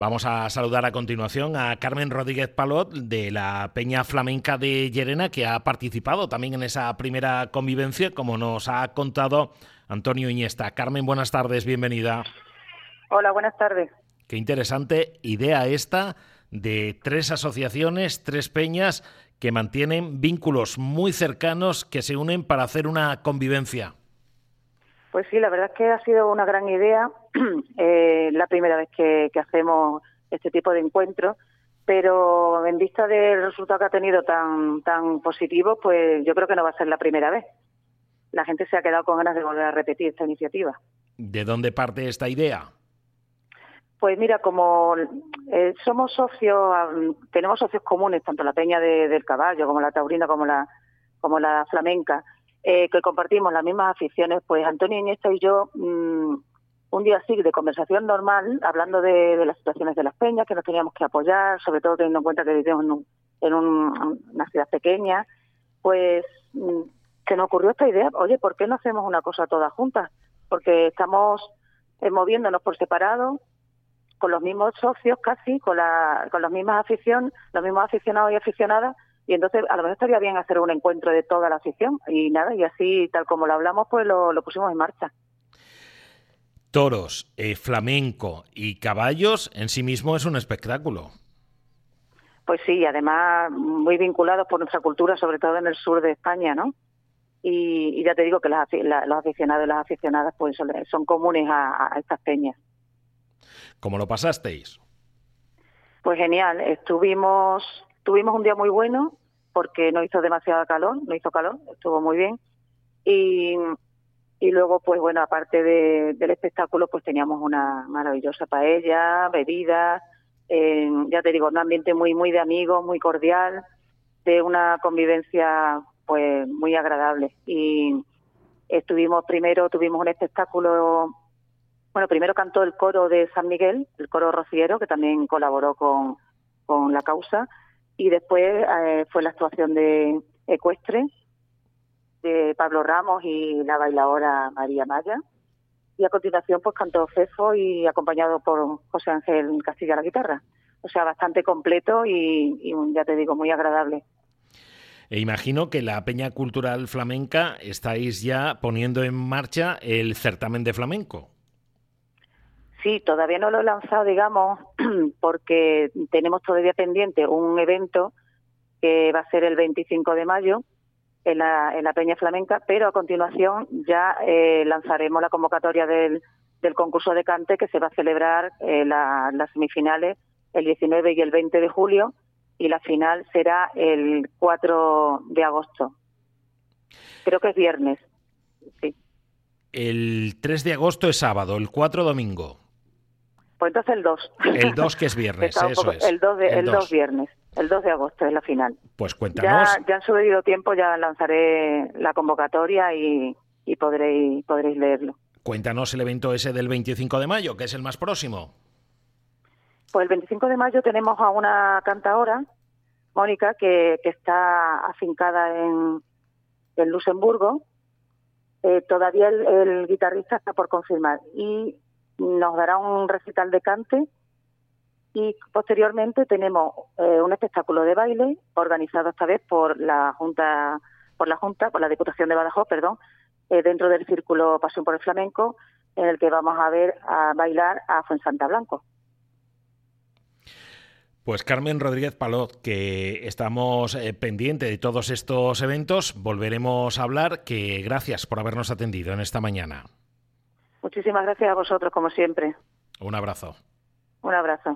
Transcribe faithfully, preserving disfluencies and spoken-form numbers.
Vamos a saludar a continuación a Carmen Rodríguez Palot de la Peña Flamenca de Llerena, que ha participado también en esa primera convivencia, como nos ha contado Antonio Iniesta. Carmen, buenas tardes, bienvenida. Hola, buenas tardes. Qué interesante idea esta de tres asociaciones, tres peñas que mantienen vínculos muy cercanos que se unen para hacer una convivencia. Pues sí, la verdad es que ha sido una gran idea. eh, la primera vez que, que hacemos este tipo de encuentros, pero en vista del resultado que ha tenido tan tan positivo, pues yo creo que no va a ser la primera vez. La gente se ha quedado con ganas de volver a repetir esta iniciativa. ¿De dónde parte esta idea? Pues mira, como eh, somos socios, um, tenemos socios comunes, tanto la Peña de, del Caballo como la Taurina como la como la Flamenca, eh, que compartimos las mismas aficiones, pues Antonio Iniesta y yo, mmm, un día así de conversación normal, hablando de, de las situaciones de las peñas, que nos teníamos que apoyar, sobre todo teniendo en cuenta que vivimos en, un, en un, una ciudad pequeña, pues mmm, se nos ocurrió esta idea, oye, ¿por qué no hacemos una cosa todas juntas? Porque estamos eh, moviéndonos por separado, con los mismos socios casi, con la con las mismas afición, los mismos aficionados y aficionadas, y entonces a lo mejor estaría bien hacer un encuentro de toda la afición, y nada, y así, tal como lo hablamos, pues lo, lo pusimos en marcha. Toros, eh, flamenco y caballos en sí mismo es un espectáculo. Pues sí, además muy vinculados por nuestra cultura, sobre todo en el sur de España, ¿no? Y, y ya te digo que las, la, los aficionados y las aficionadas pues son, son comunes a, a estas peñas. ¿Cómo lo pasasteis? Pues genial, estuvimos tuvimos un día muy bueno porque no hizo demasiado calor, no hizo calor, estuvo muy bien. Y, y luego, pues bueno, aparte de, del espectáculo, pues teníamos una maravillosa paella, bebidas, eh, ya te digo, un ambiente muy muy de amigos, muy cordial, de una convivencia pues muy agradable. Y estuvimos primero, tuvimos un espectáculo. Bueno, primero cantó el coro de San Miguel, el coro rociero, que también colaboró con, con la causa, y después eh, fue la actuación de Ecuestre, de Pablo Ramos y la bailadora María Maya, y a continuación pues cantó Fefo y acompañado por José Ángel Castilla a la guitarra. O sea, bastante completo y, y ya te digo, muy agradable. E imagino que la Peña Cultural Flamenca estáis ya poniendo en marcha el certamen de flamenco. Sí, todavía no lo he lanzado, digamos, porque tenemos todavía pendiente un evento que va a ser el veinticinco de mayo en la, en la Peña Flamenca, pero a continuación ya eh, lanzaremos la convocatoria del, del concurso de cante que se va a celebrar eh, la, las semifinales el diecinueve y el veinte de julio y la final será el cuatro de agosto. Creo que es viernes, sí. El tres de agosto es sábado, el cuatro domingo. Pues entonces el dos. El dos que es viernes, eso poco, es. El dos, de, el el dos viernes. El dos de agosto es la final. Pues cuéntanos. Ya, ya en su debido tiempo ya lanzaré la convocatoria y, y podréis, podréis leerlo. Cuéntanos el evento ese del veinticinco de mayo, que es el más próximo. Pues el veinticinco de mayo tenemos a una cantaora, Mónica, que, que está afincada en, en Luxemburgo. Eh, todavía el, el guitarrista está por confirmar. Y nos dará un recital de cante y posteriormente tenemos eh, un espectáculo de baile organizado esta vez por la Junta, por la Junta, por la Diputación de Badajoz, perdón, eh, dentro del Círculo Pasión por el Flamenco, en el que vamos a ver a bailar a Fuensanta Blanco. Pues Carmen Rodríguez Palot, que estamos eh, pendientes de todos estos eventos, volveremos a hablar, que gracias por habernos atendido en esta mañana. Muchísimas gracias a vosotros, como siempre. Un abrazo. Un abrazo.